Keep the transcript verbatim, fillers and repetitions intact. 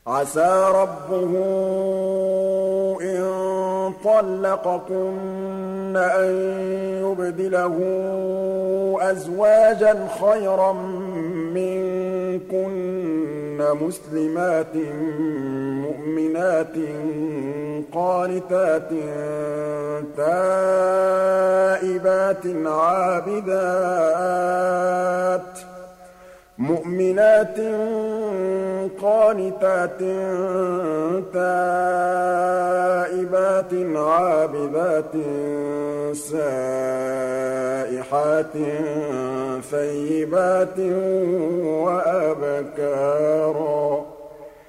عَسَىٰ رَبُّهُ إِن طَلَّقَكُنَّ أَن يُبْدِلَهُ أَزْوَاجًا خَيْرًا مِّنكُنَّ مُسْلِمَاتٍ مُّؤْمِنَاتٍ قَانِتَاتٍ تَائِبَاتٍ عَابِدَاتٍ مُؤْمِنَاتٍ قَانِتَاتٍ تَائِبَاتٍ عَابِدَاتٍ سَائِحَاتٍ ثَيِّبَاتٍ وَأَبْكَارًا